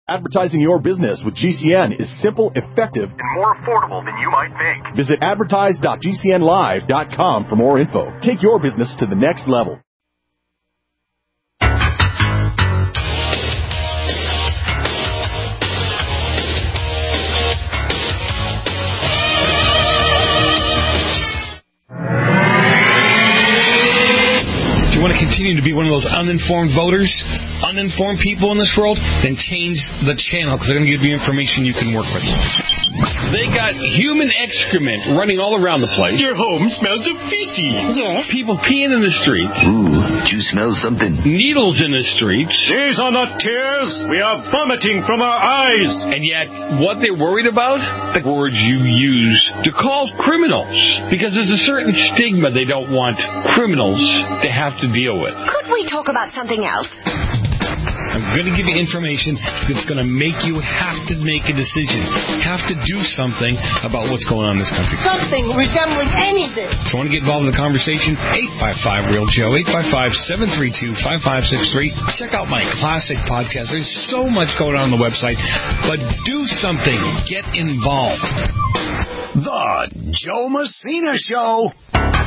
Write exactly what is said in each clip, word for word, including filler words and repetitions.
Advertising your business with G C N is simple, effective, and more affordable than you might think. Visit advertise dot g c n live dot com for more info. Take your business to the next level. If you want to continue to be one of those uninformed voters, uninformed people in this world, then change the channel because they're going to give you information you can work with. They got human excrement running all around the place. Your home smells of feces. Yes. People peeing in the streets. Ooh, did you smell something? Needles in the streets. These are not tears. We are vomiting from our eyes. And yet, what they're worried about? The words you use to call criminals. Because there's a certain stigma they don't want criminals to have to deal with. Could we talk about something else? I'm going to give you information that's going to make you have to make a decision, have to do something about what's going on in this country. Something resembling anything. If you want to get involved in the conversation, eight five five, real Joe, eight five five, seven three two, five five six three. Check out my classic podcast. There's so much going on on the website, but do something. Get involved. The Joe Messina Show.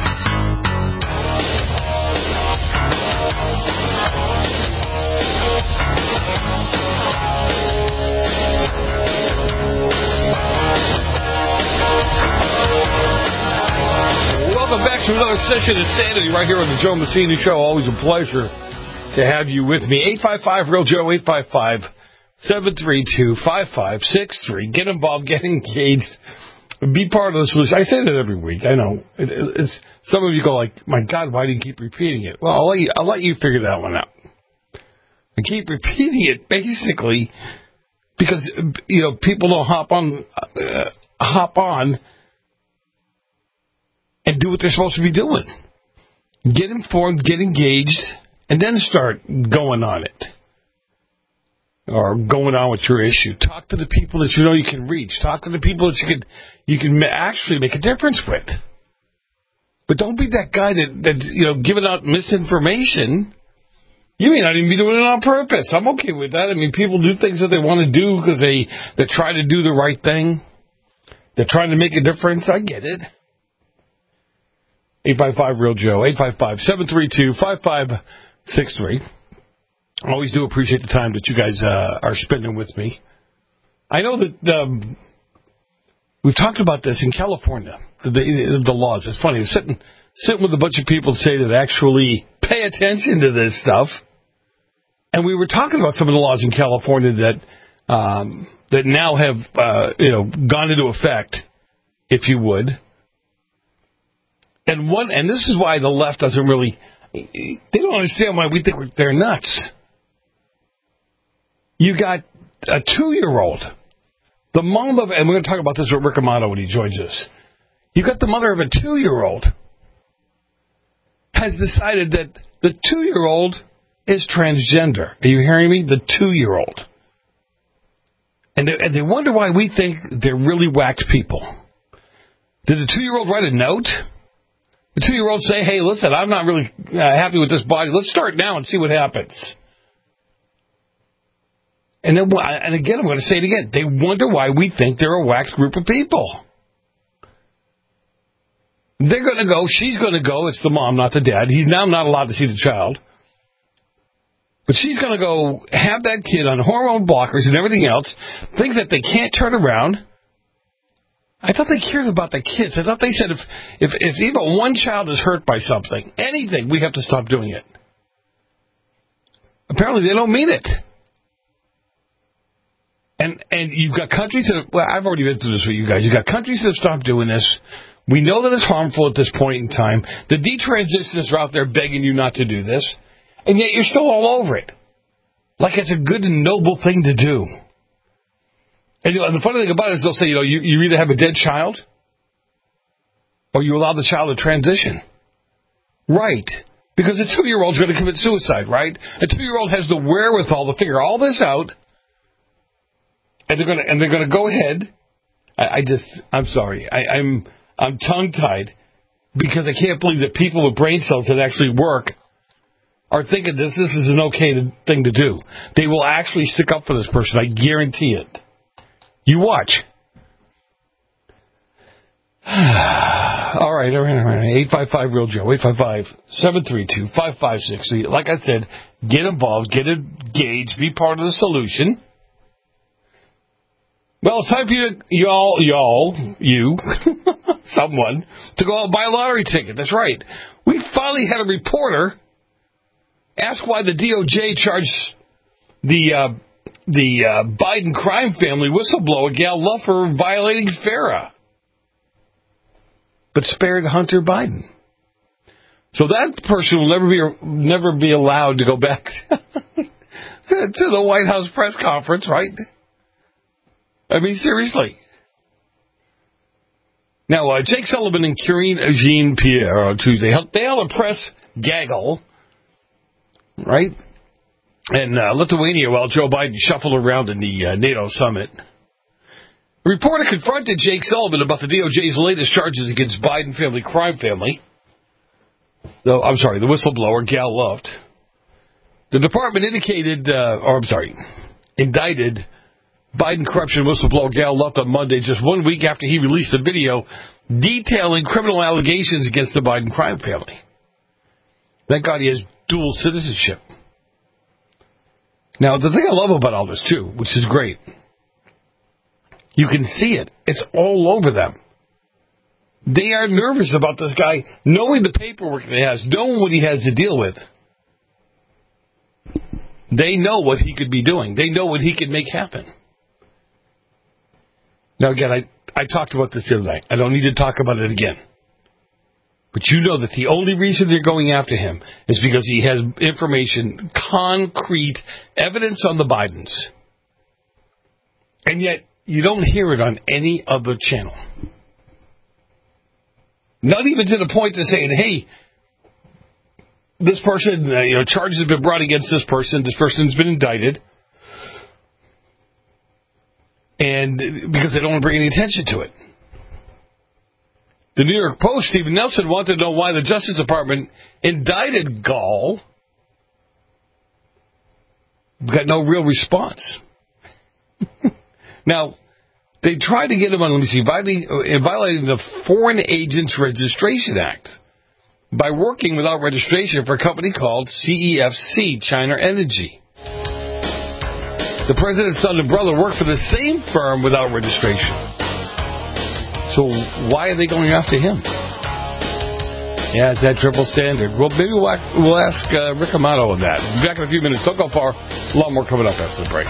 Welcome back to another session of Sanity right here on the Joe Messina Show. Always a pleasure to have you with me. eight five five, real Joe, eight five five, seven three two, five five six three. Get involved, get engaged, be part of the solution. I say that every week. I know. It, it's, some of you go like, my God, why do you keep repeating it? Well, I'll let you, I'll let you figure that one out. I keep repeating it basically because, you know, people don't hop on, uh, hop on and do what they're supposed to be doing. Get informed, get engaged, and then start going on it. Or going on with your issue. Talk to the people that you know you can reach. Talk to the people that you can you can actually make a difference with. But don't be that guy that, that's, you know, giving out misinformation. You may not even be doing it on purpose. I'm okay with that. I mean, people do things that they want to do because they, they try to do the right thing. They're trying to make a difference. I get it. eight five five, real Joe, eight five five, seven three two, five five six three. I always do appreciate the time that you guys uh, are spending with me. I know that um, we've talked about this in California, the, the, the laws. It's funny, I'm sitting, sitting with a bunch of people today that actually pay attention to this stuff. And we were talking about some of the laws in California that um, that now have uh, you know gone into effect, if you would. And one, and this is why the left doesn't really, they don't understand why we think they're nuts. You got a two-year-old, the mom of, and we're going to talk about this with Rick Amato when he joins us. You got the mother of a two-year-old has decided that the two-year-old is transgender. Are you hearing me? The two-year-old. And they, and they wonder why we think they're really whacked people. Did the two-year-old write a note? The two-year-old say, hey, listen, I'm not really uh, happy with this body. Let's start now and see what happens. And then, and again, I'm going to say it again. They wonder why we think they're a whacked group of people. They're going to go, she's going to go, it's the mom, not the dad. He's now not allowed to see the child. But she's going to go have that kid on hormone blockers and everything else, things that they can't turn around. I thought they cared about the kids. I thought they said if, if, if even one child is hurt by something, anything, we have to stop doing it. Apparently they don't mean it. And and you've got countries that, well, I've already been through this with you guys. You've got countries that have stopped doing this. We know that it's harmful at this point in time. The detransitioners are out there begging you not to do this. And yet you're still all over it. Like it's a good and noble thing to do. And, you know, and the funny thing about it is they'll say, you know, you, you either have a dead child or you allow the child to transition. Right. Because a two-year-old's going to commit suicide, right? A two-year-old has the wherewithal to figure all this out. And they're going to and they're going to go ahead. I, I just, I'm sorry. I, I'm I'm tongue-tied because I can't believe that people with brain cells that actually work are thinking this, this is an okay thing to do. They will actually stick up for this person. I guarantee it. You watch. All right, all right, all right. eight five five real Joe, eight five five, seven three two, five five six zero. Like I said, get involved, get engaged, be part of the solution. Well, it's time for you, y'all, y'all, you, someone, to go out and buy a lottery ticket. That's right. We finally had a reporter ask why the D O J charged the uh, the uh, Biden crime family whistleblower Gal Luft for violating FARA, but spared Hunter Biden. So that person will never be never be allowed to go back to the White House press conference, right? I mean, seriously. Now, uh, Jake Sullivan and Karine Jean-Pierre on Tuesday, they held a press gaggle, right? And uh, Lithuania, while Joe Biden shuffled around in the uh, NATO summit. A reporter confronted Jake Sullivan about the D O J's latest charges against Biden family crime family. The, I'm sorry, the whistleblower, Gal Luft. The department indicated, uh, or I'm sorry, indicted Biden corruption whistleblower Gal Luft on Monday, just one week after he released a video detailing criminal allegations against the Biden crime family. Thank God he has dual citizenship. Now, the thing I love about all this, too, which is great, you can see it. It's all over them. They are nervous about this guy, knowing the paperwork that he has, knowing what he has to deal with. They know what he could be doing. They know what he could make happen. Now, again, I, I talked about this the other night. I don't need to talk about it again. But you know that the only reason they're going after him is because he has information, concrete evidence on the Bidens. And yet, you don't hear it on any other channel. Not even to the point of saying, hey, this person, uh, you know, charges have been brought against this person, this person's been indicted. And because they don't want to bring any attention to it. The New York Post, Stephen Nelson, wanted to know why the Justice Department indicted Gall. Got no real response. Now, they tried to get him on, let me see, violating, violating the Foreign Agents Registration Act by working without registration for a company called C E F C, China Energy. The president's son and brother work for the same firm without registration. So why are they going after him? Yeah, it's that triple standard. Well, maybe we'll ask, we'll ask uh, Rick Amato on that. We'll be back in a few minutes. Don't go far. A lot more coming up after the break.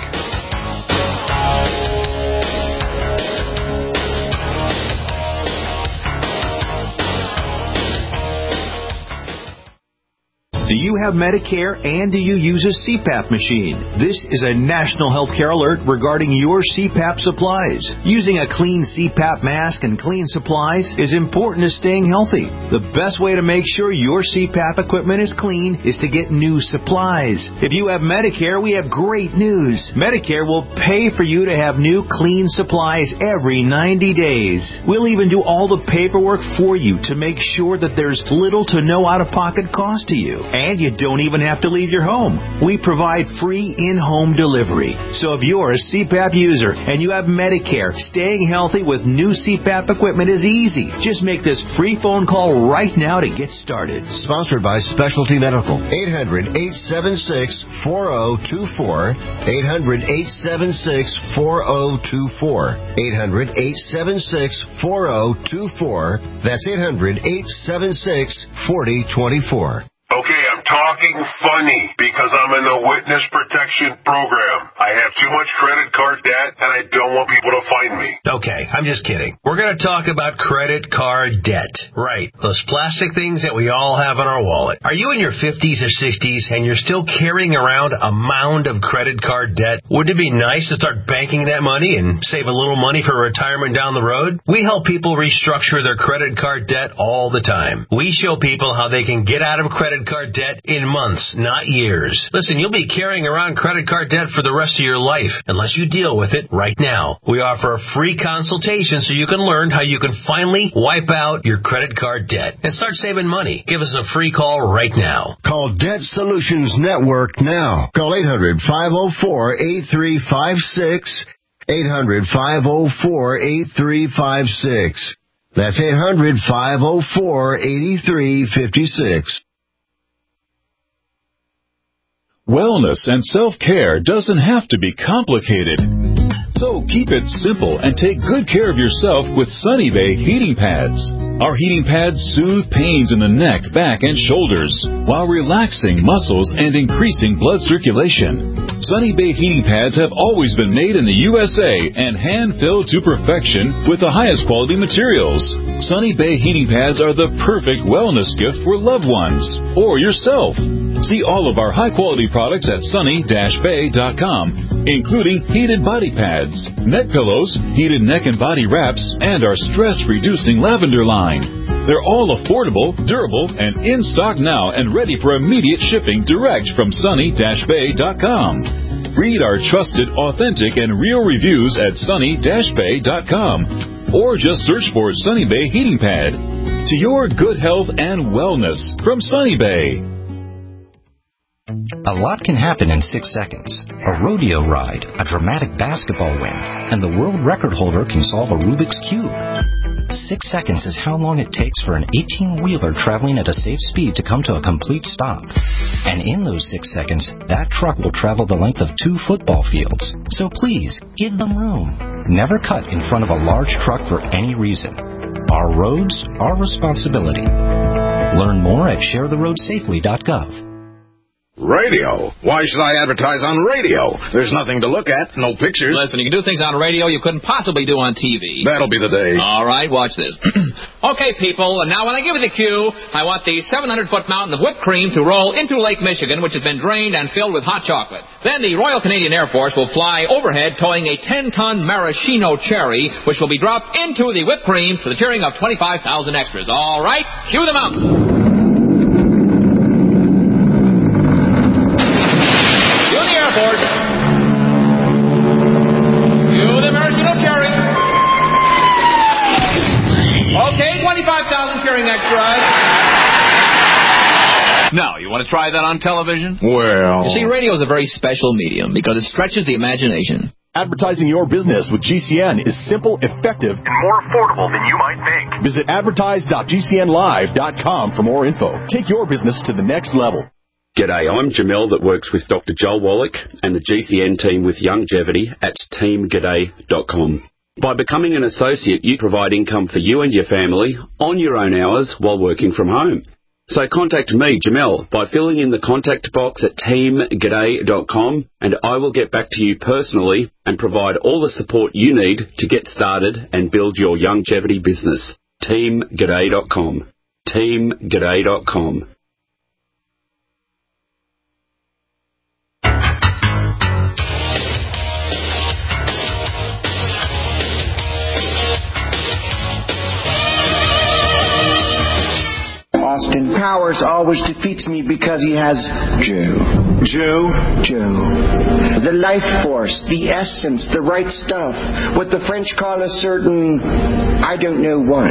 Do you have Medicare and do you use a C PAP machine? This is a national healthcare alert regarding your C PAP supplies. Using a clean C PAP mask and clean supplies is important to staying healthy. The best way to make sure your C PAP equipment is clean is to get new supplies. If you have Medicare, we have great news. Medicare will pay for you to have new clean supplies every ninety days. We'll even do all the paperwork for you to make sure that there's little to no out-of-pocket cost to you. And you don't even have to leave your home. We provide free in-home delivery. So if you're a C PAP user and you have Medicare, staying healthy with new C PAP equipment is easy. Just make this free phone call right now to get started. Sponsored by Specialty Medical. eight hundred, eight seven six, four zero two four. eight hundred, eight seven six, four zero two four. eight hundred, eight seven six, four zero two four. That's eight hundred, eight seven six, four zero two four. Okay, I'm talking funny because I'm in the witness protection program. I have too much credit card debt and I don't want people to find me. Okay, I'm just kidding. We're going to talk about credit card debt. Right, those plastic things that we all have in our wallet. Are you in your fifties or sixties and you're still carrying around a mound of credit card debt? Wouldn't it be nice to start banking that money and save a little money for retirement down the road? We help people restructure their credit card debt all the time. We show people how they can get out of credit card debt debt in months, not years. Listen, you'll be carrying around credit card debt for the rest of your life unless you deal with it right now. We offer a free consultation so you can learn how you can finally wipe out your credit card debt and start saving money. Give us a free call right now. Call Debt Solutions Network now. Call eight hundred, five oh four, eight three five six. eight hundred, five oh four, eight three five six. That's eight hundred, five oh four, eight three five six. Wellness and self-care doesn't have to be complicated. So keep it simple and take good care of yourself with Sunny Bay heating pads. Our heating pads soothe pains in the neck, back, and shoulders while relaxing muscles and increasing blood circulation. Sunny Bay heating pads have always been made in the U S A and hand-filled to perfection with the highest quality materials. Sunny Bay heating pads are the perfect wellness gift for loved ones or yourself. See all of our high-quality products at sunny dash bay dot com, including heated body pads, neck pillows, heated neck and body wraps, and our stress-reducing lavender line. They're all affordable, durable, and in stock now and ready for immediate shipping direct from sunny dash bay dot com. Read our trusted, authentic, and real reviews at sunny dash bay dot com, or just search for Sunny Bay Heating Pad. To your good health and wellness from Sunny Bay. A lot can happen in six seconds. A rodeo ride, a dramatic basketball win, and the world record holder can solve a Rubik's Cube. Six seconds is how long it takes for an eighteen-wheeler traveling at a safe speed to come to a complete stop. And in those six seconds, that truck will travel the length of two football fields. So please, give them room. Never cut in front of a large truck for any reason. Our roads, our responsibility. Learn more at share the road safely dot gov. Radio? Why should I advertise on radio? There's nothing to look at, no pictures. Listen, you can do things on radio you couldn't possibly do on T V. That'll be the day. All right, watch this. Okay, people, now when I give you the cue, I want the seven hundred foot mountain of whipped cream to roll into Lake Michigan, which has been drained and filled with hot chocolate. Then the Royal Canadian Air Force will fly overhead towing a ten ton maraschino cherry, which will be dropped into the whipped cream to the cheering of twenty-five thousand extras. All right, cue the mountain. twenty-five thousand cheering extras. Now, you want to try that on television? Well... You see, radio is a very special medium because it stretches the imagination. Advertising your business with G C N is simple, effective, and more affordable than you might think. Visit advertise dot G C N live dot com for more info. Take your business to the next level. G'day, I'm Jamel that works with Doctor Joel Wallach and the G C N team with Longevity at team g'day dot com. By becoming an associate, you provide income for you and your family on your own hours while working from home. So contact me, Jamel, by filling in the contact box at team g'day dot com, and I will get back to you personally and provide all the support you need to get started and build your longevity business. team g'day dot com. team g'day dot com. Austin Powers always defeats me because he has Joe. Joe? Joe. The life force, the essence, the right stuff. What the French call a certain, I don't know what.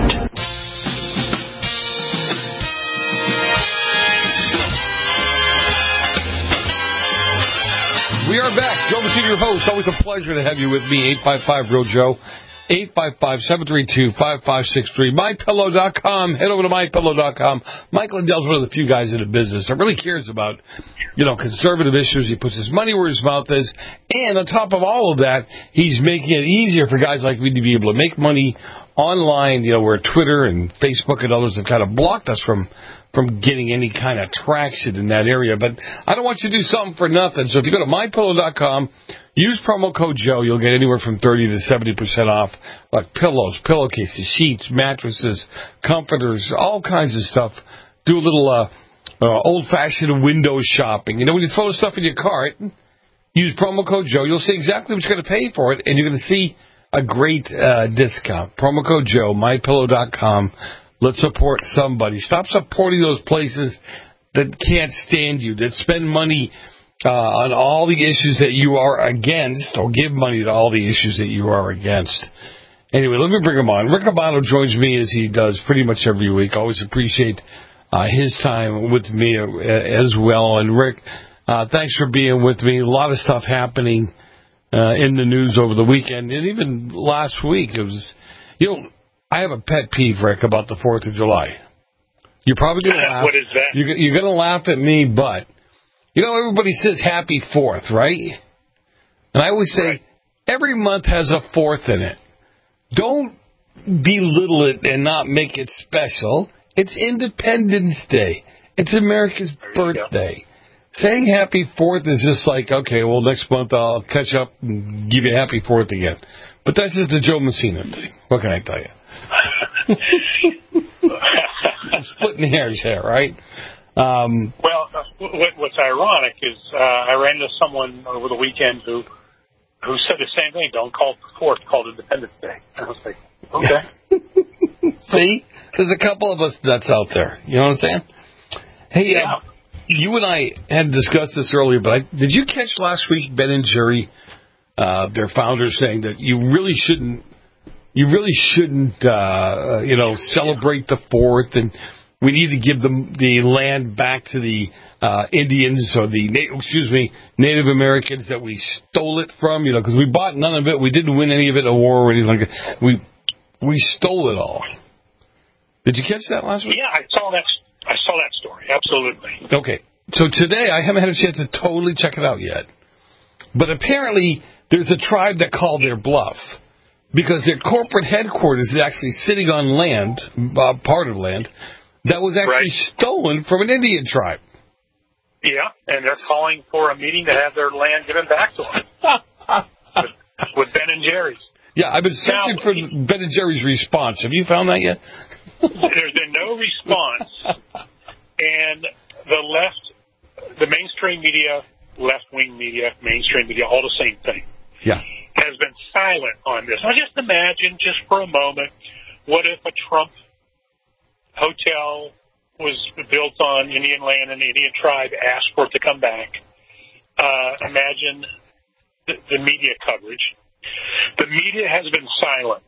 We are back. Joe Messina, your host. Always a pleasure to have you with me. eight five five, R E A L Joe. eight five five, seven three two, five five six three. my pillow dot com. Head over to my pillow dot com. Mike Lindell's one of the few guys in the business that really cares about, you know, conservative issues. He puts his money where his mouth is. And on top of all of that, he's making it easier for guys like me to be able to make money online, you know, where Twitter and Facebook and others have kind of blocked us from from getting any kind of traction in that area. But I don't want you to do something for nothing. So if you go to my pillow dot com, use promo code Joe, you'll get anywhere from thirty to seventy percent off, like pillows, pillowcases, sheets, mattresses, comforters, all kinds of stuff. Do a little uh, uh, old-fashioned window shopping. You know, when you throw stuff in your cart, use promo code Joe. You'll see exactly what you're going to pay for it, and you're going to see a great uh, discount. Promo code Joe, my pillow dot com. Let's support somebody. Stop supporting those places that can't stand you, that spend money uh, on all the issues that you are against, or give money to all the issues that you are against. Anyway, let me bring him on. Rick Abano joins me as he does pretty much every week. Always appreciate uh, his time with me uh, as well. And Rick, uh, thanks for being with me. A lot of stuff happening uh, in the news over the weekend, and even last week. It was, you know, I have a pet peeve, Rick, about the fourth of July. You're probably going to laugh. What is that? You're, you're going to laugh at me, but, you know, everybody says Happy Fourth, right? And I always say, right. Every month has a fourth in it. Don't belittle it and not make it special. It's Independence Day. It's America's birthday. Saying Happy Fourth is just like, okay, well, next month I'll catch up and give you a Happy Fourth again. But that's just the Joe Messina thing. What can I tell you? I'm splitting hairs here, right? Um, well, uh, what, what's ironic is uh, I ran into someone over the weekend who who said the same thing. Don't call it the fourth, call it Independence Day. And I was like, okay. See? There's a couple of us nuts out there. You know what I'm saying? Hey, yeah. uh, you and I had discussed this earlier, but I, did you catch last week Ben and Jerry, uh, their founders, saying that you really shouldn't You really shouldn't, uh, you know, celebrate the fourth, and we need to give them the land back to the uh, Indians or the, excuse me, Native Americans that we stole it from, you know, because we bought none of it. We didn't win any of it in a war or anything like that. We we stole it all. Did you catch that last week? Yeah, I saw that. I saw that story. Absolutely. Okay. So today, I haven't had a chance to totally check it out yet, but apparently there's a tribe that called their bluff. Because their corporate headquarters is actually sitting on land, uh, part of land, that was actually right. stolen from an Indian tribe. Yeah, and they're calling for a meeting to have their land given back to them with, with Ben and Jerry's. Yeah, I've been searching now, for Ben and Jerry's response. Have you found that yet? There's been no response, and the left, the mainstream media, left-wing media, mainstream media, all the same thing. Yeah. Has been silent on this. Now, just imagine, just for a moment, what if a Trump hotel was built on Indian land and the Indian tribe asked for it to come back? Uh, imagine the, the media coverage. The media has been silent,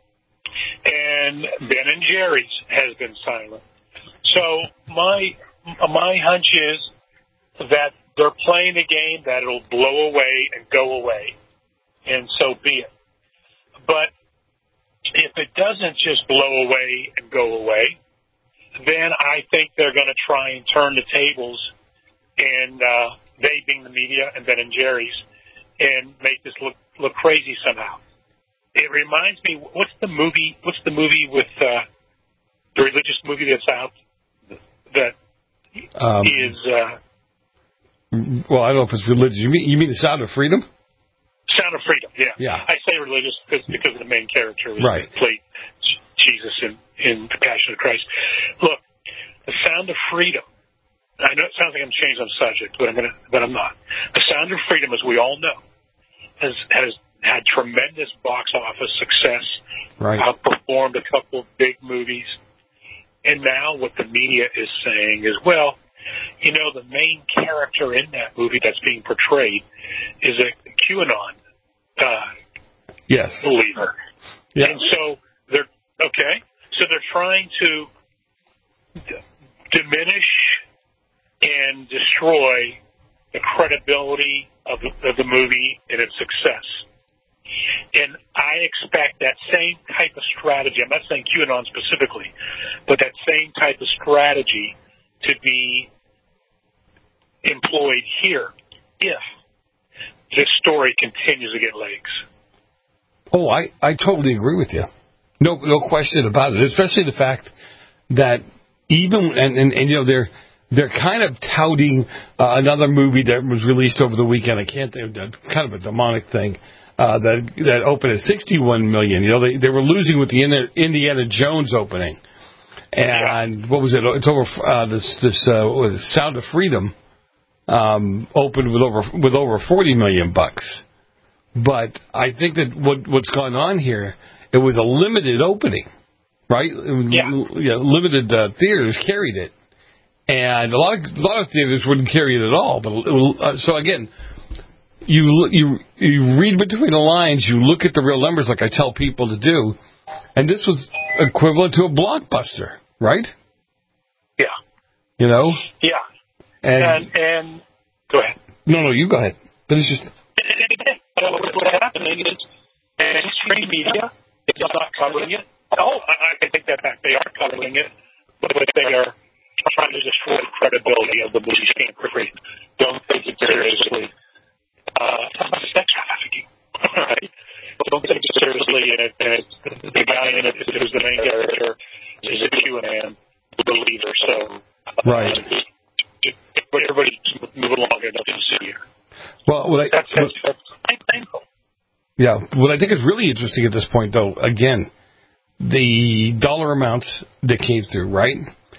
and Ben and Jerry's has been silent. So my my hunch is that they're playing a game that it'll blow away and go away. And so be it. But if it doesn't just blow away and go away, then I think they're going to try and turn the tables, and uh, they being the media and Ben and Jerry's, and make this look look crazy somehow. It reminds me, what's the movie? What's the movie with uh, the religious movie that's out that um, is? Uh, well, I don't know if it's religious. You mean you mean The Sound of Freedom? Sound of Freedom, yeah. yeah. I say religious because, because of the main character who right. played Jesus in, in The Passion of Christ. Look, The Sound of Freedom. I know it sounds like I'm changing the subject, but I'm gonna, but I'm not. The Sound of Freedom, as we all know, has has had tremendous box office success. Right. Outperformed a couple of big movies, and now what the media is saying is, well, you know, the main character in that movie that's being portrayed is a QAnon uh, yes. believer. Yeah. And so they're, okay, so they're trying to d- diminish and destroy the credibility of the, of the movie and its success. And I expect that same type of strategy, I'm not saying QAnon specifically, but that same type of strategy to be employed here if this story continues to get legs. Oh, I, I totally agree with you. No no question about it, especially the fact that even, and, and, and you know, they're they're kind of touting uh, another movie that was released over the weekend. I can't think of, kind of a demonic thing, uh, that that opened at sixty-one million dollars. You know, they, they were losing with the Indiana Jones opening. And yeah. what was it? It's over, uh, this, this uh, what was it, Sound of Freedom um, opened with over with over forty million bucks. But I think that what what's gone on here, it was a limited opening, right? It was, yeah. yeah, limited uh, theaters carried it, And a lot of a lot of theaters wouldn't carry it at all. But uh, so again, you you you read between the lines. You look at the real numbers, like I tell people to do. And this was equivalent to a blockbuster, right? Yeah. You know. Yeah. And and, and go ahead. No, no, you go ahead. But it's just. What's happening is mainstream media is not covering it. Oh, I, I take that back. They are covering it, but they are trying to destroy the credibility of the movie Stanford. Don't take it seriously. Uh, sex trafficking, right? Don't take it seriously. And, it, and it's, the guy in it who's the main character is a Q man, the believer. So, right. Uh, just, just, everybody move along here. Nothing to see here. Well, what I, that's, that's, that's painful. Yeah, what I think is really interesting at this point, though, again, the dollar amounts that came through, right?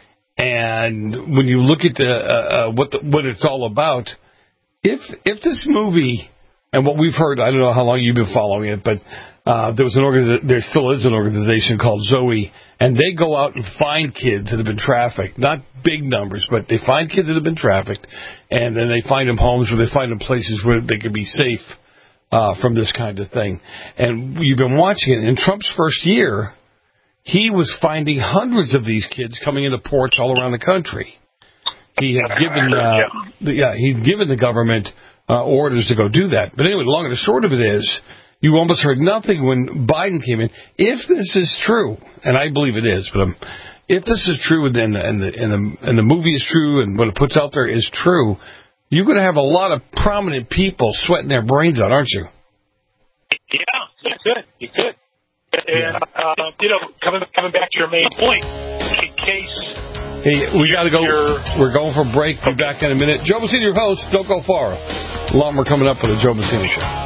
And when you look at the, uh, uh, what the, what it's all about, if if this movie, and what we've heard, I don't know how long you've been following it, but uh, there was an organi- there still is an organization called Zoe, and they go out and find kids that have been trafficked. Not big numbers, but they find kids that have been trafficked, and then they find them homes, or they find them places where they can be safe uh, from this kind of thing. And you've been watching it. In Trump's first year, he was finding hundreds of these kids coming into ports all around the country. He had given, uh, the, yeah, he'd given the government uh, orders to go do that. But anyway, the long and the short of it is, you almost heard nothing when Biden came in. If this is true, and I believe it is, but um, if this is true, and the, and the and the and the movie is true, and what it puts out there is true, you're going to have a lot of prominent people sweating their brains out, aren't you? Yeah, you could, you could. And, uh, you know, coming coming back to your main point, in case... Hey, we got to go. We're going for a break. Be back in a minute. Joe Messina, your host. Don't go far. A lot more coming up for the Joe Messina Show.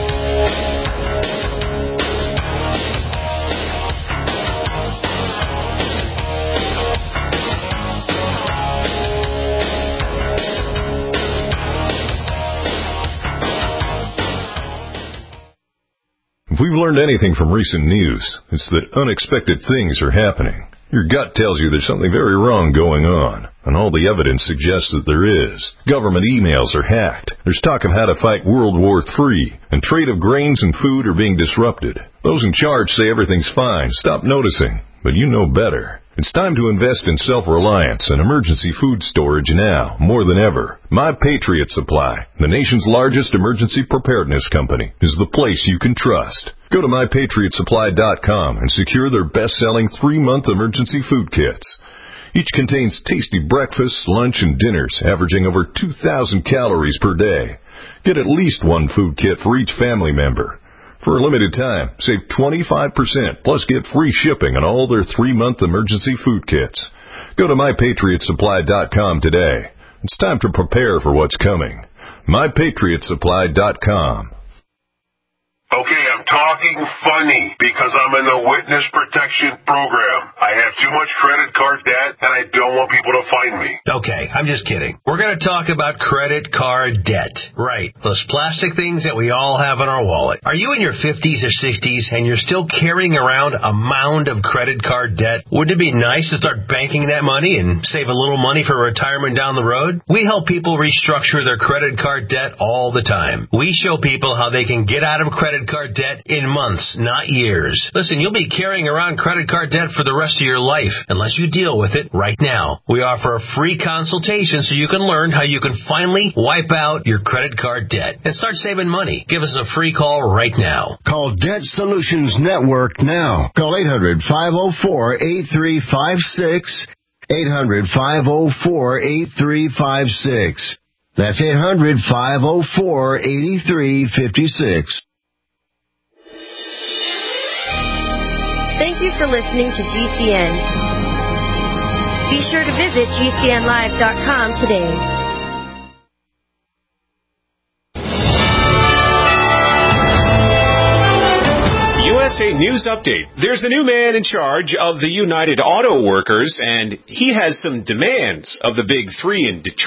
If we've learned anything from recent news, it's that unexpected things are happening. Your gut tells you there's something very wrong going on, and all the evidence suggests that there is. Government emails are hacked. There's talk of how to fight World War Three, and trade of grains and food are being disrupted. Those in charge say everything's fine. Stop noticing, but you know better. It's time to invest in self-reliance and emergency food storage now, more than ever. My Patriot Supply, the nation's largest emergency preparedness company, is the place you can trust. Go to my patriot supply dot com and secure their best-selling three-month emergency food kits. Each contains tasty breakfasts, lunch, and dinners, averaging over two thousand calories per day. Get at least one food kit for each family member. For a limited time, save twenty-five percent, plus get free shipping on all their three-month emergency food kits. Go to my patriot supply dot com today. It's time to prepare for what's coming. my patriot supply dot com. Okay, I'm talking funny because I'm in the witness protection program. I have too much credit card debt, and I don't want people to find me. Okay, I'm just kidding. We're going to talk about credit card debt. Right, those plastic things that we all have in our wallet. Are you in your fifties or sixties and you're still carrying around a mound of credit card debt? Wouldn't it be nice to start banking that money and save a little money for retirement down the road? We help people restructure their credit card debt all the time. We show people how they can get out of credit card debt in months, not years. Listen, you'll be carrying around credit card debt for the rest of your life unless you deal with it right now. We offer a free consultation so you can learn how you can finally wipe out your credit card debt and start saving money. Give us a free call right now. Call Debt Solutions Network now. Call eight hundred, five oh four, eight three five six, eight hundred, five oh four, eight three five six. That's eight hundred, five oh four, eight three five six. Thank you for listening to G C N. Be sure to visit G C N live dot com today. U S A News Update. There's a new man in charge of the United Auto Workers, and he has some demands of the Big Three in Detroit.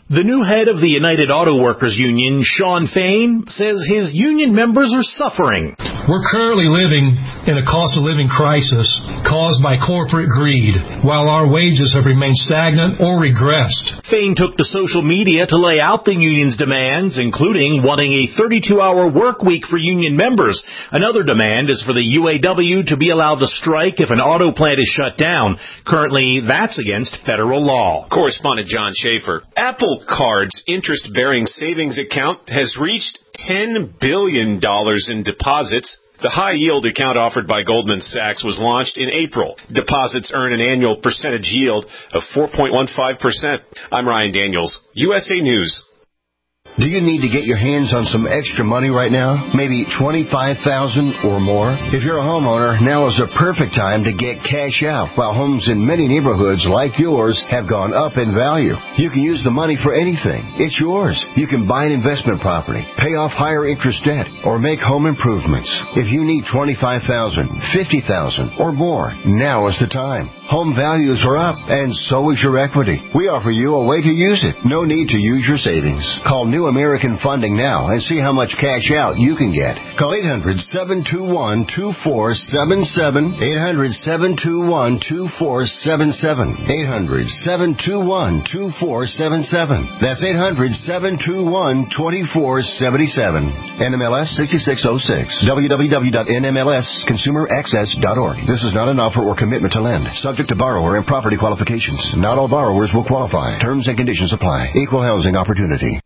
The new head of the United Auto Workers Union, Sean Fain, says his union members are suffering. We're currently living in a cost of living crisis caused by corporate greed, while our wages have remained stagnant or regressed. Fain took to social media to lay out the union's demands, including wanting a thirty-two hour work week for union members. Another demand is for the U A W to be allowed to strike if an auto plant is shut down. Currently, that's against federal law. Correspondent John Schaefer. Apple Card's interest-bearing savings account has reached ten billion dollars in deposits. The high-yield account offered by Goldman Sachs was launched in April. Deposits earn an annual percentage yield of four point one five percent. I'm Ryan Daniels, U S A News. Do you need to get your hands on some extra money right now? Maybe twenty-five thousand dollars or more? If you're a homeowner, now is the perfect time to get cash out. While homes in many neighborhoods like yours have gone up in value, you can use the money for anything. It's yours. You can buy an investment property, pay off higher interest debt, or make home improvements. If you need twenty-five thousand dollars, fifty thousand dollars, or more, now is the time. Home values are up, and so is your equity. We offer you a way to use it. No need to use your savings. Call New American Funding now and see how much cash out you can get. Call eight hundred, seven two one, two four seven seven, eight hundred, seven two one, two four seven seven, eight hundred, seven two one, two four seven seven. That's eight hundred, seven two one, two four seven seven. N M L S sixty-six oh six. w w w dot n m l s consumer access dot org. This is not an offer or commitment to lend. Subject to borrower and property qualifications. Not all borrowers will qualify. Terms and conditions apply. Equal housing opportunity.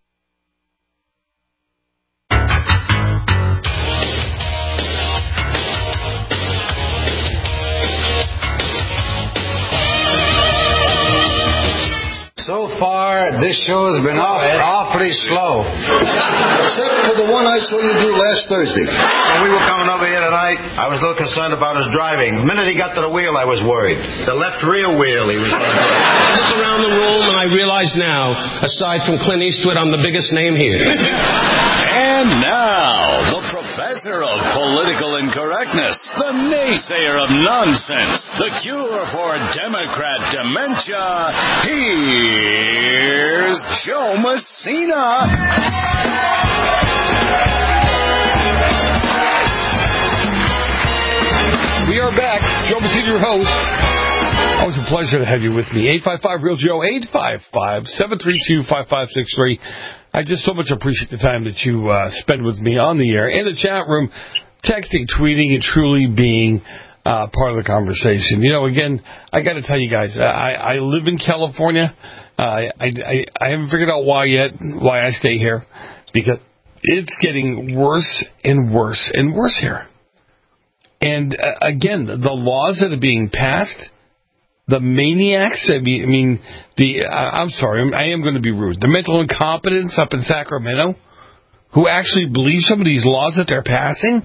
So far, this show has been off, awfully slow. Except for the one I saw you do last Thursday. When we were coming over here tonight, I was a little concerned about his driving. The minute he got to the wheel, I was worried. The left rear wheel, he was going to I look around the room and I realize now, aside from Clint Eastwood, I'm the biggest name here. And now, the professor of political incorrectness, the naysayer of nonsense, the cure for Democrat dementia, here's Joe Messina. We are back. Joe Messina, your host. Always a pleasure to have you with me. eight five five, real Joe, eight five five, seven three two, five five six three. I just so much appreciate the time that you uh, spend with me on the air, in the chat room, texting, tweeting, and truly being uh, part of the conversation. You know, again, I got to tell you guys, I, I live in California. Uh, I, I, I haven't figured out why yet, why I stay here, because it's getting worse and worse and worse here. And, uh, again, the laws that are being passed, the maniacs, I mean, I mean the, uh, I'm sorry, I'm, I am going to be rude. The mental incompetence up in Sacramento who actually believe some of these laws that they're passing.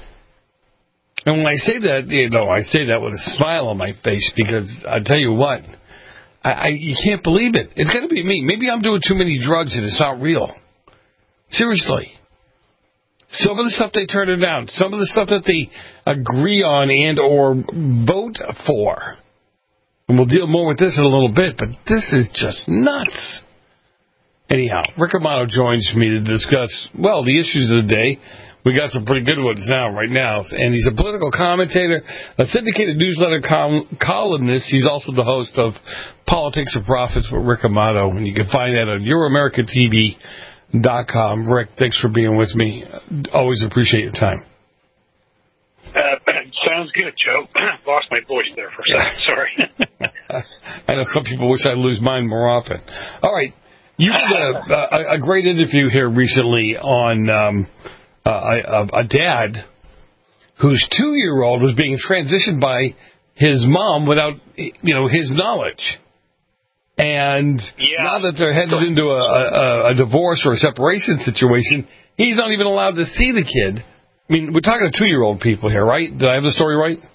And when I say that, you know, I say that with a smile on my face because I tell you what, I, I you can't believe it. It's got to be me. Maybe I'm doing too many drugs and it's not real. Seriously. Some of the stuff they turn it down. Some of the stuff that they agree on and or vote for. And we'll deal more with this in a little bit, but this is just nuts. Anyhow, Rick Amato joins me to discuss, well, the issues of the day. We got some pretty good ones now, right now. And he's a political commentator, a syndicated newsletter col- columnist. He's also the host of Politics and Profits with Rick Amato. And you can find that on your america t v dot com. Rick, thanks for being with me. Always appreciate your time. Uh, sounds good, Joe. Lost my voice there for a second. Sorry. I know some people wish I'd lose mine more often. All right. You did a, a, a great interview here recently on um, a, a, a dad whose two-year-old was being transitioned by his mom without, you know, his knowledge. And yeah. now that they're headed into a, a, a divorce or a separation situation, he's not even allowed to see the kid. I mean, we're talking to two-year-old people here, right? Did I have the story right?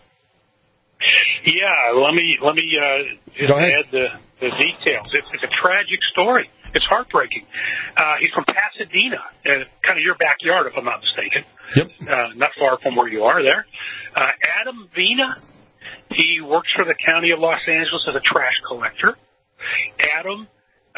Yeah, let me let me uh, add the, the details. It's, it's a tragic story. It's heartbreaking. Uh, he's from Pasadena, uh, kind of your backyard, if I'm not mistaken. Yep. Uh, not far from where you are there. Uh, Adam Vina, he works for the county of Los Angeles as a trash collector. Adam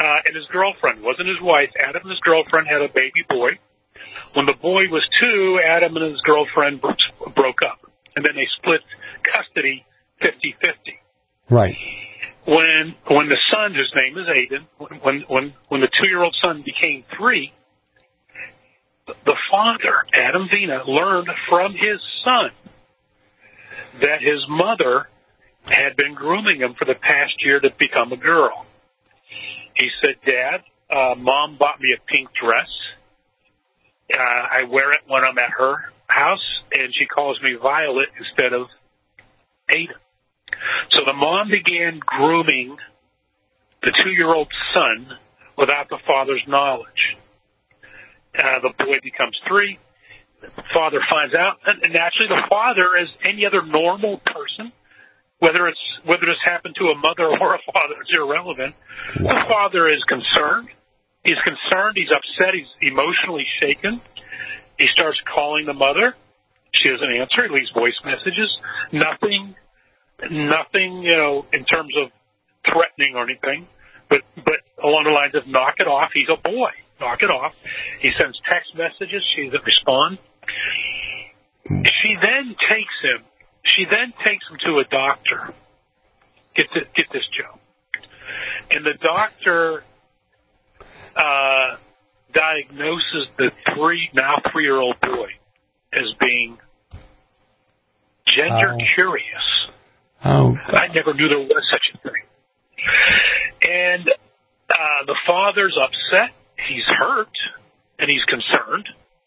uh, and his girlfriend. It wasn't his wife. Adam and his girlfriend had a baby boy. When the boy was two, Adam and his girlfriend broke up, and then they split custody fifty-fifty. Right. When when the son, whose name is Aiden, when when when the two-year-old son became three, the father, Adam Vina, learned from his son that his mother had been grooming him for the past year to become a girl. He said, Dad, uh, Mom bought me a pink dress. Uh, I wear it when I'm at her house, and she calls me Violet instead of Aiden. So the mom began grooming the two-year-old son without the father's knowledge. Uh, the boy becomes three. The father finds out, and, and naturally the father, as any other normal person, whether it's whether this happened to a mother or a father, it's irrelevant. Wow. The father is concerned. He's concerned. He's upset. He's emotionally shaken. He starts calling the mother. She doesn't answer. He leaves voice messages. Nothing, nothing, you know, in terms of threatening or anything, but but along the lines of knock it off. He's a boy. Knock it off. He sends text messages. She doesn't respond. She then takes him. She then takes him to a doctor. Get this, get this, Joe. And the doctor uh, diagnoses the three now three-year-old boy as being gender oh. curious. Oh, God. I never knew there was such a thing. And uh, the father's upset. He's hurt, and he's concerned.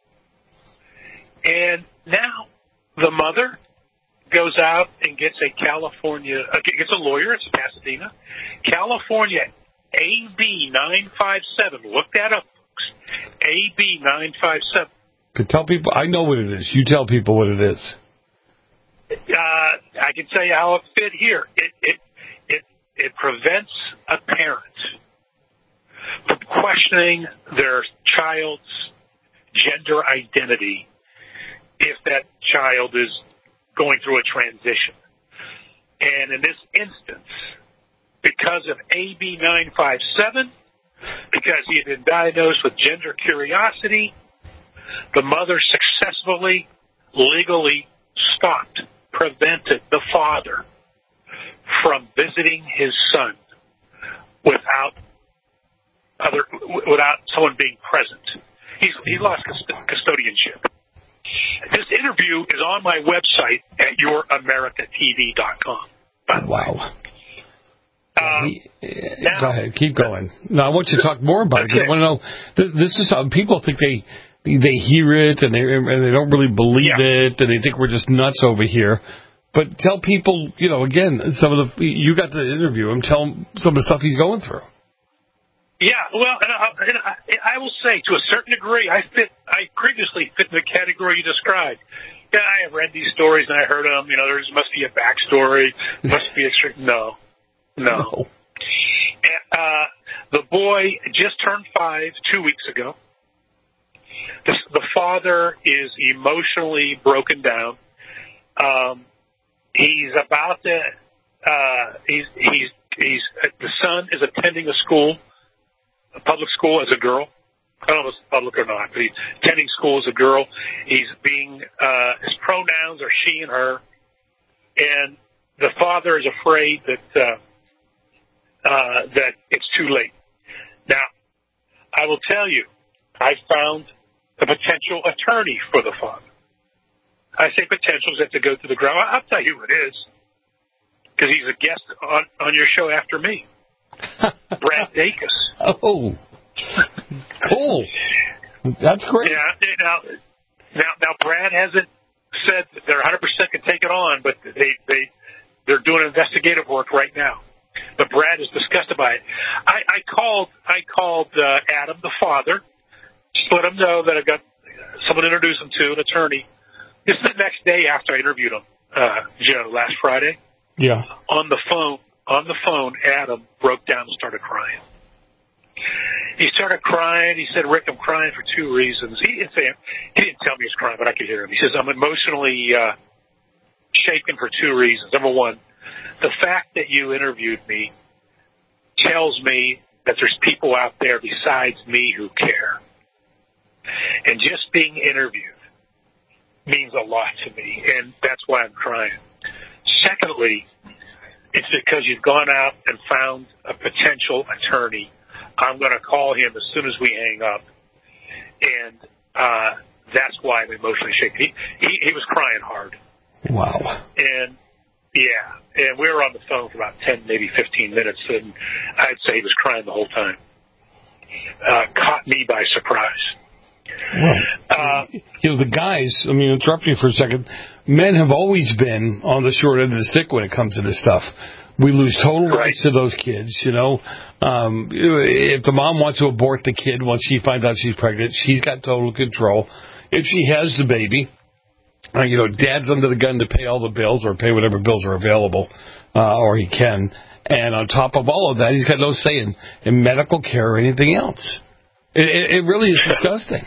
And now the mother goes out and gets a California, uh, gets a lawyer. It's Pasadena, California, A B nine five seven. Look that up, folks. A B nine five seven. Could tell people. I know what it is. You tell people what it is. Uh, I can tell you how it fit here. It it it it prevents a parent from questioning their child's gender identity if that child is going through a transition. And in this instance, because of A B nine five seven, because he had been diagnosed with gender curiosity, the mother successfully, legally stopped, prevented the father from visiting his son without other without someone being present. He's he lost custodianship. This interview is on my website at your america t v dot com. Wow. Um, he, now, go ahead, keep going. No, I want you to talk more about okay. it. I want to know. This, this is how people think they they hear it and they and they don't really believe yeah. it and they think we're just nuts over here. But tell people, you know, again, some of the you got to interview him. Tell him some of the stuff he's going through. Yeah, well, and I, and I, I will say, to a certain degree, I fit. I previously fit in the category you described. Yeah, I have read these stories and I heard them. You know, there must be a backstory. Must be a strict. No, no. no. Uh, the boy just turned five two weeks ago. The, the father is emotionally broken down. Um, he's about to. Uh, he's he's he's. The son is attending a school. A public school as a girl. I don't know if it's public or not, but he's attending school as a girl. He's being, uh, his pronouns are she and her. And the father is afraid that, uh, uh, that it's too late. Now, I will tell you, I found a potential attorney for the father. I say potential, that to go through the ground. I'll tell you who it is. Because he's a guest on, on your show after me. Brad Dacus. Oh, cool. That's great. Yeah. Now, now, now, Brad hasn't said that they're one hundred percent can take it on, but they they they're doing investigative work right now. But Brad is disgusted by it. I, I called I called uh, Adam, the father, just let him know that I've got someone to introduce him to, an attorney. This is the next day after I interviewed him, uh, Joe, last Friday. Yeah. On the phone. On the phone, Adam broke down and started crying. He started crying. He said, Rick, I'm crying for two reasons. He didn't, say, he didn't tell me he was crying, but I could hear him. He says, I'm emotionally uh, shaken for two reasons. Number one, the fact that you interviewed me tells me that there's people out there besides me who care. And just being interviewed means a lot to me, and that's why I'm crying. Secondly, it's because you've gone out and found a potential attorney. I'm going to call him as soon as we hang up, and uh, that's why I'm emotionally shaken. He, he, he was crying hard. Wow. And, yeah, and we were on the phone for about ten, maybe fifteen minutes, and I'd say he was crying the whole time. Uh, caught me by surprise. Well, uh, you know, the guys, I mean, interrupt you for a second, men have always been on the short end of the stick when it comes to this stuff. We lose total right. rights to those kids, you know. Um, if the mom wants to abort the kid once she finds out she's pregnant, she's got total control. If she has the baby, uh, you know, dad's under the gun to pay all the bills or pay whatever bills are available, uh, or he can. And on top of all of that, he's got no say in, in medical care or anything else. It, it, it really is disgusting.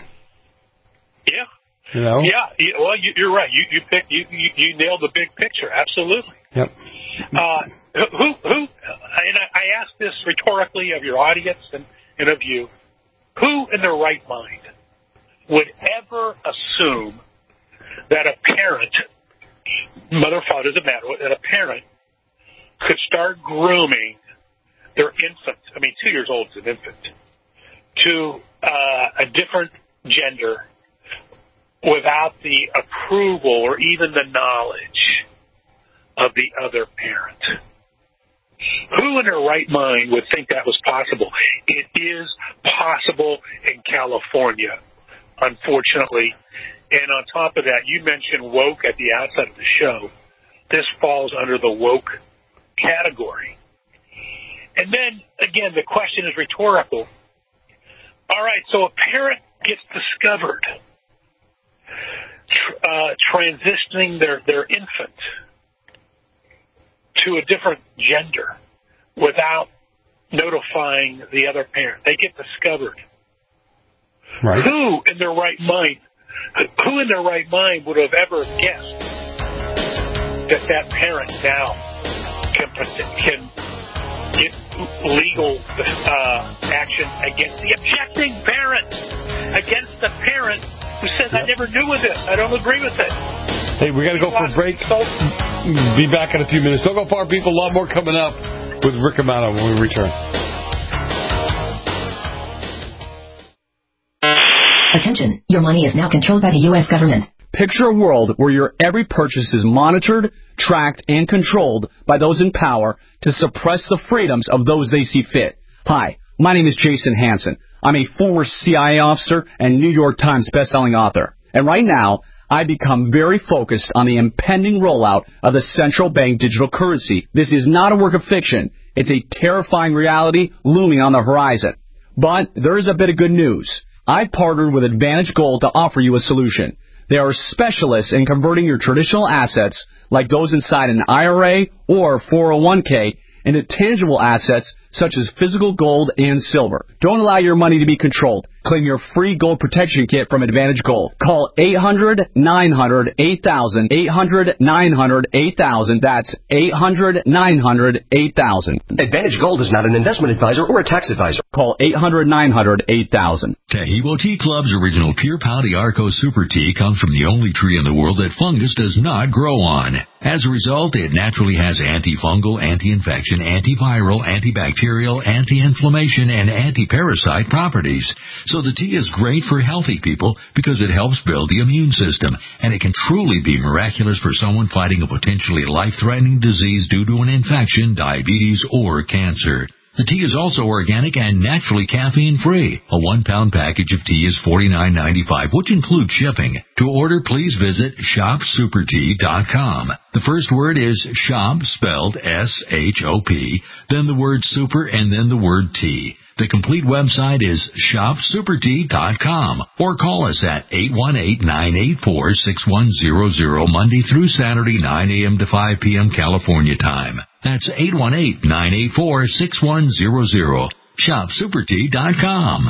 Yeah. You know? Yeah. yeah well, you, you're right. You you, pick, you you you nailed the big picture. Absolutely. Yep. Uh, who who? And I, I ask this rhetorically of your audience and, and of you. Who in their right mind would ever assume that a parent, mother, father, doesn't matter, that a parent could start grooming their infant? I mean, two years old is an infant. To uh, a different gender without the approval or even the knowledge of the other parent. Who in their right mind would think that was possible? It is possible in California, unfortunately. And on top of that, you mentioned woke at the outset of the show. This falls under the woke category. And then, again, the question is rhetorical. All right, so a parent gets discovered tr- uh, transitioning their, their infant to a different gender without notifying the other parent. They get discovered. Right. Who in their right mind, who in their right mind would have ever guessed that that parent now can can get legal uh, action against the objecting parent, against the parent who says, yep. I never knew of this. I don't agree with it. Hey, we got to go for a break. Be back in a few minutes. Don't go far, people. A lot more coming up with Rick Amato when we return. Attention, your money is now controlled by the U S government. Picture a world where your every purchase is monitored, tracked, and controlled by those in power to suppress the freedoms of those they see fit. Hi, my name is Jason Hansen. I'm a former C I A officer and New York Times bestselling author. And right now, I've become very focused on the impending rollout of the central bank digital currency. This is not a work of fiction. It's a terrifying reality looming on the horizon. But there is a bit of good news. I've partnered with Advantage Gold to offer you a solution. They are specialists in converting your traditional assets, like those inside an I R A or four oh one k, into tangible assets such as physical gold and silver. Don't allow your money to be controlled. Claim your free gold protection kit from Advantage Gold. Call eight hundred, nine hundred, eight thousand, eight hundred, nine hundred, eight thousand. That's eight hundred, nine hundred, eight thousand. Advantage Gold is not an investment advisor or a tax advisor. Call eight hundred, nine hundred, eight thousand. Taheebo Tea Club's original Pure Pau Arco Super Tea comes from the only tree in the world that fungus does not grow on. As a result, it naturally has antifungal, anti-infection, antiviral, antibacterial, anti-inflammation, and anti-parasite properties. So the tea is great for healthy people because it helps build the immune system, and it can truly be miraculous for someone fighting a potentially life-threatening disease due to an infection, diabetes, or cancer. The tea is also organic and naturally caffeine-free. A one-pound package of tea is forty-nine ninety-five, which includes shipping. To order, please visit shop super tea dot com. The first word is shop, spelled S H O P, then the word super, and then the word tea. The complete website is shop super tea dot com, or call us at eight one eight, nine eight four, six one zero zero Monday through Saturday, nine a.m. to five p.m. California time. That's eight one eight, nine eight four, six one zero zero. shop super tea dot com.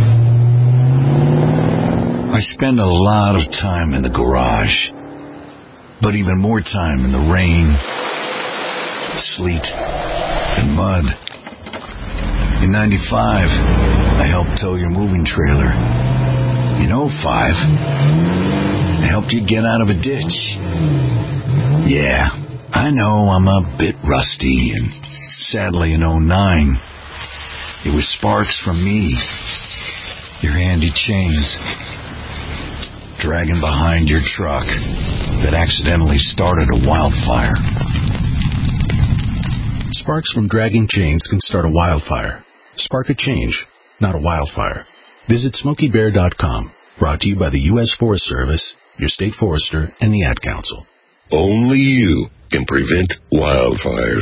I spend a lot of time in the garage. but even more time in the rain, sleet, and mud. In ninety-five, I helped tow your moving trailer. In oh five, I helped you get out of a ditch. Yeah, I know I'm a bit rusty, and sadly in oh nine, it was sparks from me, your handy chains, dragging behind your truck that accidentally started a wildfire. Sparks from dragging chains can start a wildfire. Spark a change, not a wildfire. Visit Smokey Bear dot com. Brought to you by the U S Forest Service, your state forester, and the Ad Council. Only you can prevent wildfires.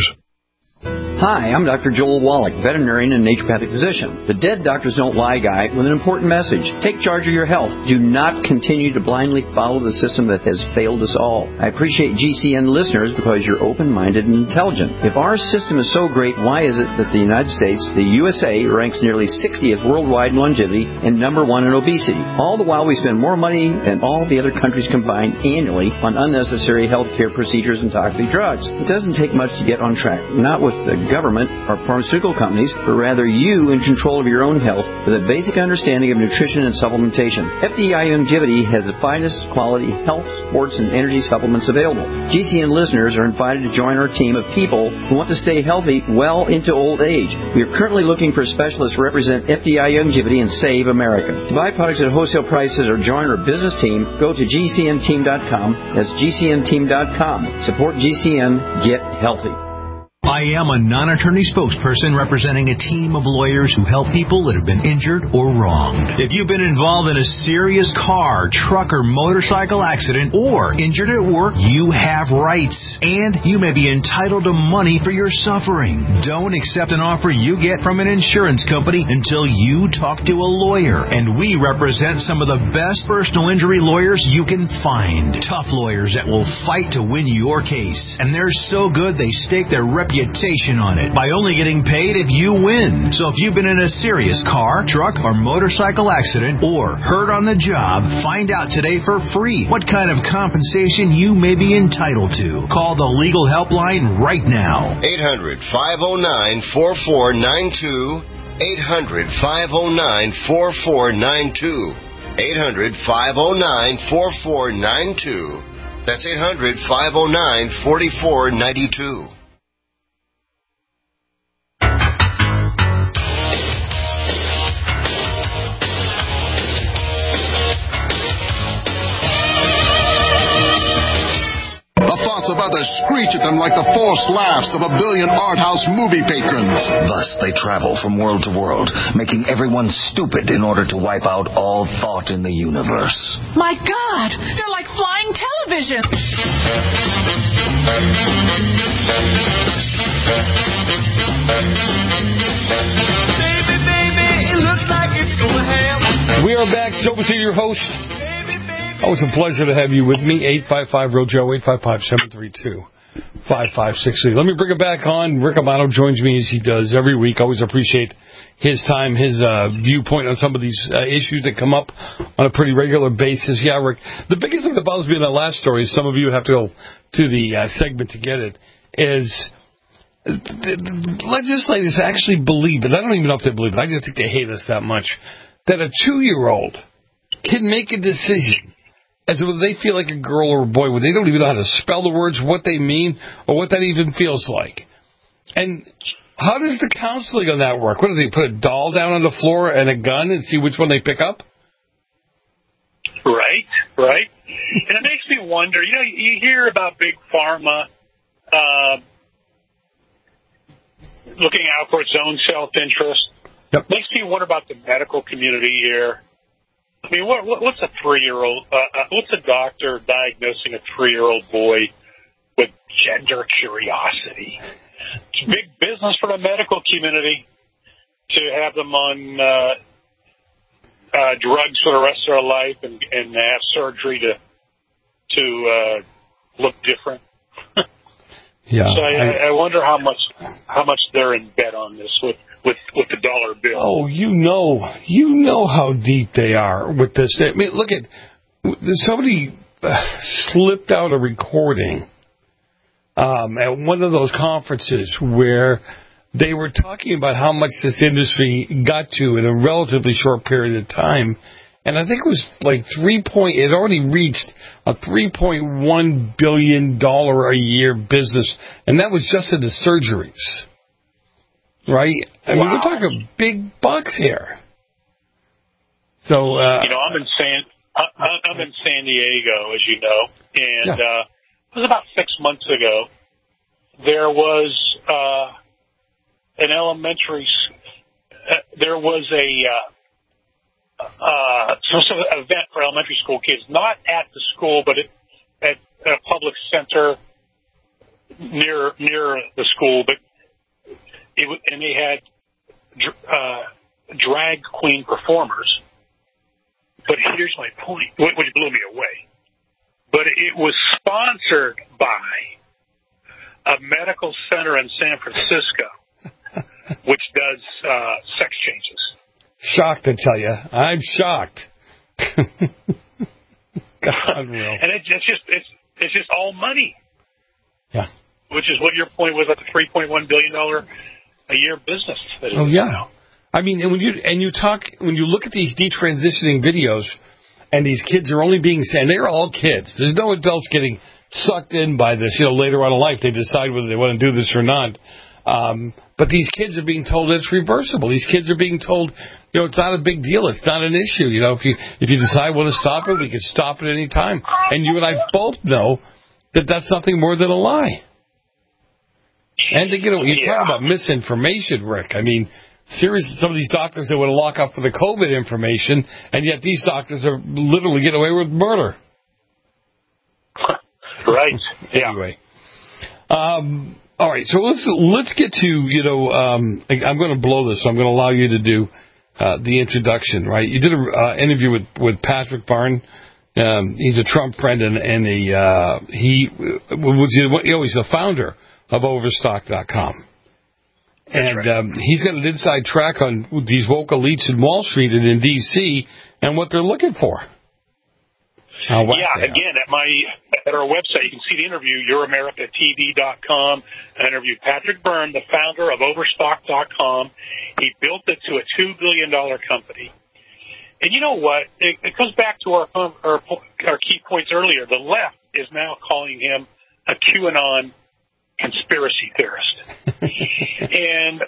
Hi, I'm Doctor Joel Wallach, veterinarian and naturopathic physician. The Dead Doctors Don't Lie guy with an important message. Take charge of your health. Do not continue to blindly follow the system that has failed us all. I appreciate G C N listeners because you're open-minded and intelligent. If our system is so great, why is it that the United States, the U S A, ranks nearly sixtieth worldwide in longevity and number one in obesity? All the while we spend more money than all the other countries combined annually on unnecessary health care procedures and toxic drugs. It doesn't take much to get on track. Not with the government or pharmaceutical companies, but rather you in control of your own health with a basic understanding of nutrition and supplementation. F D I Longevity has the finest quality health, sports, and energy supplements available. G C N listeners are invited to join our team of people who want to stay healthy well into old age. We are currently looking for specialists to represent F D I Longevity and Save America. To buy products at wholesale prices or join our business team, go to G C N team dot com. That's G C N team dot com. Support G C N. Get healthy. I am a non-attorney spokesperson representing a team of lawyers who help people that have been injured or wronged. If you've been involved in a serious car, truck, or motorcycle accident or injured at work, you have rights, and you may be entitled to money for your suffering. Don't accept an offer you get from an insurance company until you talk to a lawyer, and we represent some of the best personal injury lawyers you can find. Tough lawyers that will fight to win your case, and they're so good they stake their reputation on it by only getting paid if you win. So if you've been in a serious car, truck, or motorcycle accident or hurt on the job, find out today for free what kind of compensation you may be entitled to. Call the legal helpline right now. eight hundred, five oh nine, four four nine two. eight hundred, five oh nine, four four nine two. eight hundred, five oh nine, four four nine two. That's eight hundred, five oh nine, four four nine two. About to screech at them like the forced laughs of a billion art house movie patrons. Thus they travel from world to world, making everyone stupid in order to wipe out all thought in the universe. My God, they're like flying television. Baby, baby, it looks like it's gonna happen. We are back. Joe Basile, your host. Always a pleasure to have you with me. eight five five, R O J O, eight five five, seven three two, five five six three. Let me bring it back on. Rick Amato joins me as he does every week. Always appreciate his time, his uh, viewpoint on some of these uh, issues that come up on a pretty regular basis. Yeah, Rick, the biggest thing that bothers me in that last story, some of you have to go to the uh, segment to get it, is the legislators actually believe it. I don't even know if they believe it. I just think they hate us that much. That a two-year-old can make a decision as whether they feel like a girl or a boy, when they don't even know how to spell the words, what they mean, or what that even feels like. And how does the counseling on that work? What do they put a doll down on the floor and a gun and see which one they pick up? Right, right. And it makes me wonder, you know, you hear about big pharma uh, looking out for its own self-interest. Yep. Makes me wonder about the medical community here. I mean, what, what, what's a three-year-old, uh, uh, what's a doctor diagnosing a three-year-old boy with gender curiosity? It's big business for the medical community to have them on uh, uh, drugs for the rest of their life and, and have surgery to to uh, look different. Yeah. So I, I wonder how much how much they're in bet on this with, with, with the dollar bill. Oh, you know, you know how deep they are with this. I mean, look at there's so many slipped out a recording um, at one of those conferences where they were talking about how much this industry got to in a relatively short period of time. And I think it was like three point. It already reached a three point one billion dollar a year business, and that was just in the surgeries, right? I mean, wow. we're talking big bucks here. So uh, you know, I'm in San I, I'm in San Diego, as you know, and yeah. uh, it was about six months ago. There was uh, an elementary. Uh, there was a. Uh, Uh, some sort of event for elementary school kids, not at the school, but at, at a public center near near the school. But it and they had uh, drag queen performers. But here's my point, which blew me away. But it was sponsored by a medical center in San Francisco, which does uh, sex changes. Shocked, I tell you. I'm shocked. Unreal. And it, it's just it's it's just all money. Yeah. Which is what your point was at the three point one billion dollar a year business. That oh yeah. I mean, and when you and you talk when you look at these detransitioning videos, and these kids are only being and they're all kids. There's no adults getting sucked in by this. You know, later on in life they decide whether they want to do this or not. Um, but these kids are being told it's reversible. These kids are being told, you know, it's not a big deal. It's not an issue. You know, if you if you decide we want to stop it, we can stop it any time. And you and I both know that that's nothing more than a lie. And to get you yeah. talk about misinformation, Rick. I mean, seriously, some of these doctors that would lock up for the COVID information, and yet these doctors are literally getting away with murder. Right. Yeah. Anyway. Um. All right, so let's let's get to, you know, um, I'm going to blow this, so I'm going to allow you to do uh, the introduction, right? You did an uh, interview with, with Patrick Byrne. Um, he's a Trump friend, and, and a, uh, he was you know, he's the founder of Overstock dot com. And right. um, he's got an inside track on these woke elites in Wall Street and in D C and what they're looking for. Oh, wow. Yeah, again, at my at our website, you can see the interview, your america t v dot com. I interviewed Patrick Byrne, the founder of Overstock dot com. He built it to a two billion dollars company. And you know what? It, it goes back to our, our our key points earlier. The left is now calling him a QAnon conspiracy theorist. And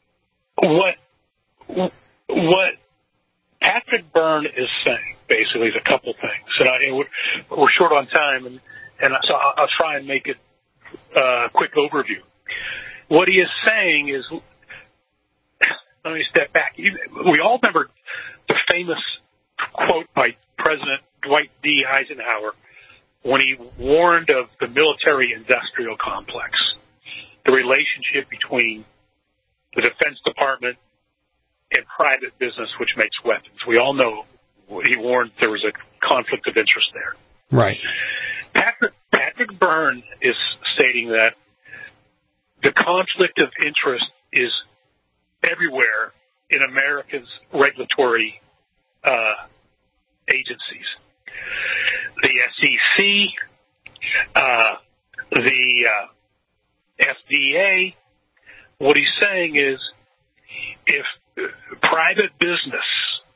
what what Patrick Byrne is saying, basically, is a couple things. And I, we're short on time, and, and so I'll, I'll try and make it a uh, quick overview. What he is saying is, let me step back. We all remember the famous quote by President Dwight D. Eisenhower when he warned of the military-industrial complex, the relationship between the Defense Department and private business, which makes weapons. We all know he warned there was a conflict of interest there. Right. Patrick, Patrick Byrne is stating that the conflict of interest is everywhere in America's regulatory uh, agencies. The S E C, uh, the uh, F D A. What he's saying is if private business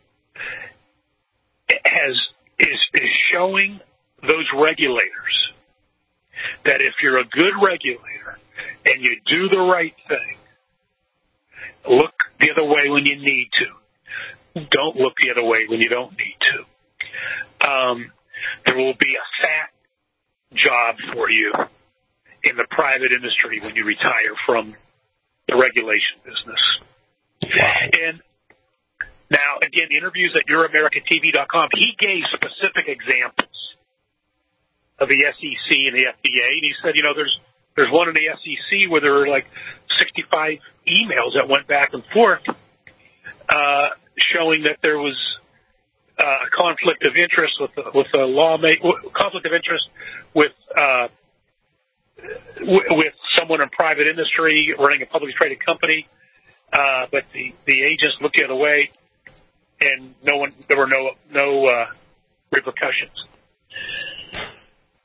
has is, is showing those regulators that if you're a good regulator and you do the right thing, look the other way when you need to. Don't look the other way when you don't need to. Um, there will be a fat job for you in the private industry when you retire from the regulation business. Wow. And now, again, the interviews at your america t v dot com, he gave specific examples of the S E C and the F D A, and he said, you know, there's there's one in the S E C where there were like sixty-five emails that went back and forth uh, showing that there was uh, a conflict of interest with the, with a lawmaker, conflict of interest with uh, w- with someone in private industry running a publicly traded company. Uh, but the, the agents looked the other way, and no one, there were no no uh, repercussions.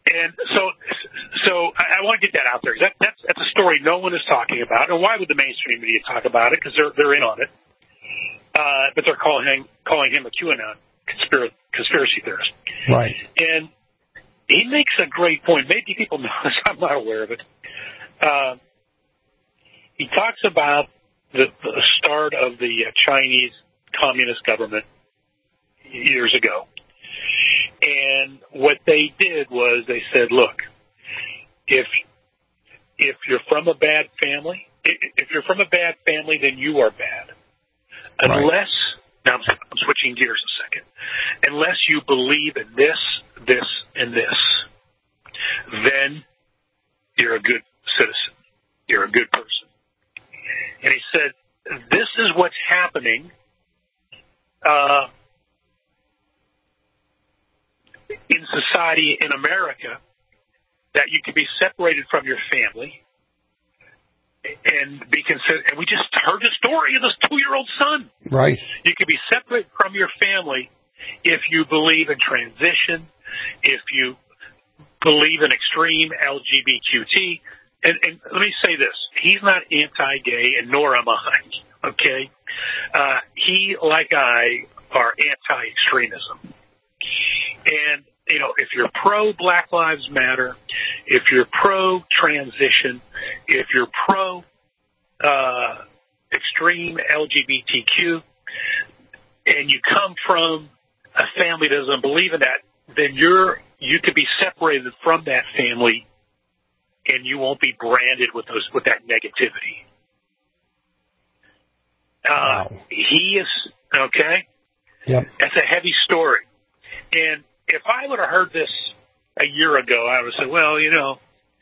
And so, so I, I want to get that out there. That, that's that's a story no one is talking about. And why would the mainstream media talk about it? Because they're they're in on it. Uh, but they're calling him calling him a QAnon conspiracy conspiracy theorist. Right. And he makes a great point. Maybe people know this. I'm not aware of it. Uh, he talks about the, the start of the uh, Chinese communist government years ago. And what they did was they said, look, if if you're from a bad family, if you're from a bad family, then you are bad. Unless, right. now I'm, I'm switching gears a second, unless you believe in this, this, and this, then you're a good citizen. You're a good person. And he said, this is what's happening uh, in society in America, that you can be separated from your family and be considered. And we just heard the story of this two-year-old son. Right. You can be separated from your family if you believe in transition, if you believe in extreme L G B T Q. And, and let me say this: he's not anti-gay, and nor am I. Okay, uh, he, like I, are anti-extremism. And, you know, if you're pro-Black Lives Matter, if you're pro-transition, if you're pro-extreme uh, L G B T Q, and you come from a family that doesn't believe in that, then you're you could be separated from that family, and you won't be branded with those with that negativity. Uh, wow. He is, okay? Yep. That's a heavy story. And if I would have heard this a year ago, I would have said, well, you know,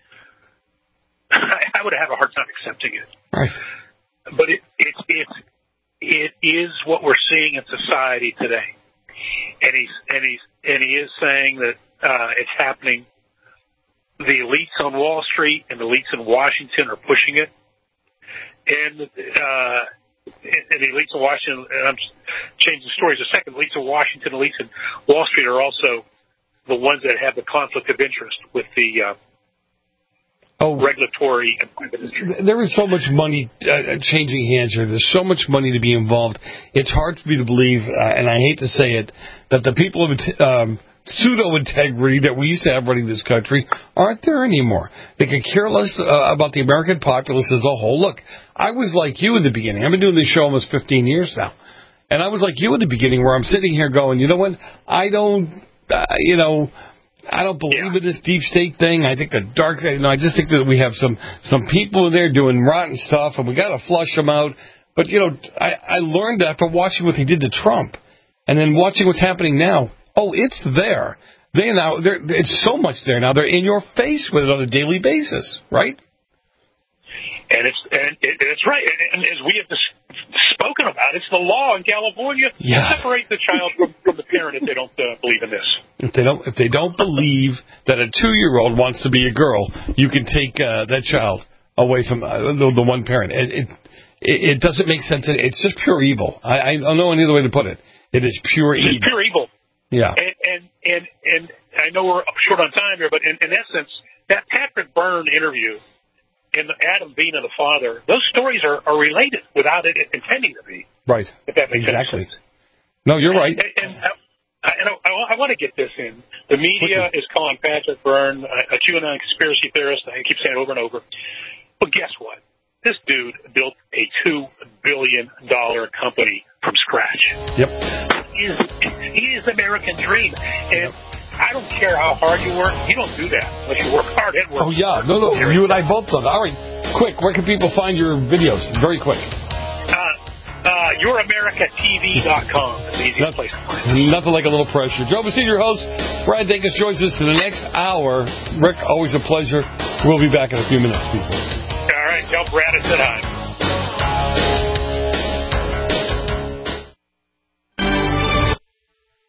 I would have had a hard time accepting it. Right. But it, it, it, it is what we're seeing in society today. And he's, and he's, and he is saying that, uh, it's happening. The elites on Wall Street and the elites in Washington are pushing it. And, uh, and the elites in Washington, and I'm changing stories a second, elites in Washington, elites in Wall Street are also the ones that have the conflict of interest with the uh, oh, regulatory and private industry. There is so much money uh, changing hands here. There's so much money to be involved. It's hard for me to believe, uh, and I hate to say it, that the people of um, pseudo-integrity that we used to have running this country aren't there anymore. They could care less uh, about the American populace as a whole. Look, I was like you in the beginning. I've been doing this show almost fifteen years now. And I was like you in the beginning, where I'm sitting here going, you know what, I don't, uh, you know, I don't believe yeah. in this deep state thing. I think the dark side, you know, I just think that we have some, some people in there doing rotten stuff, and we got to flush them out. But, you know, I, I learned after watching what he did to Trump, and then watching what's happening now. Oh, it's there. They now, they're, it's so much there now. They're in your face with it on a daily basis, right? And it's and it, it's right. And, and as we have dis- spoken about, it's the law in California yeah. to separate the child from, from the parent if they don't uh, believe in this. If they don't, if they don't believe that a two-year-old wants to be a girl, you can take uh, that child away from uh, the, the one parent. It, it it doesn't make sense. It's just pure evil. I, I don't know any other way to put it. It is pure it's evil. Pure evil. Yeah. And, and and and I know we're short on time here, but in, in essence, that Patrick Byrne interview and Adam Bean and the father, those stories are, are related without it intending to be. Right. If that makes exactly. sense. No, you're right. And, and, I, and I, I want to get this in. The media is calling Patrick Byrne a, a QAnon conspiracy theorist. I keep saying it over and over. But guess what? This dude built a two billion dollars company from scratch. Yep. He is, he is the American dream. And I don't care how hard you work. You don't do that unless you work hard and work. Oh, yeah. No, no. You and I both done. All right. Quick. Where can people find your videos? Very quick. Uh, uh, your america t v dot com is the easiest Not, place to find it. Nothing like a little pressure. Joe Messina, your host. Brad Dacus joins us in the next hour. Rick, always a pleasure. We'll be back in a few minutes, people. All right. Tell Brad I said hi.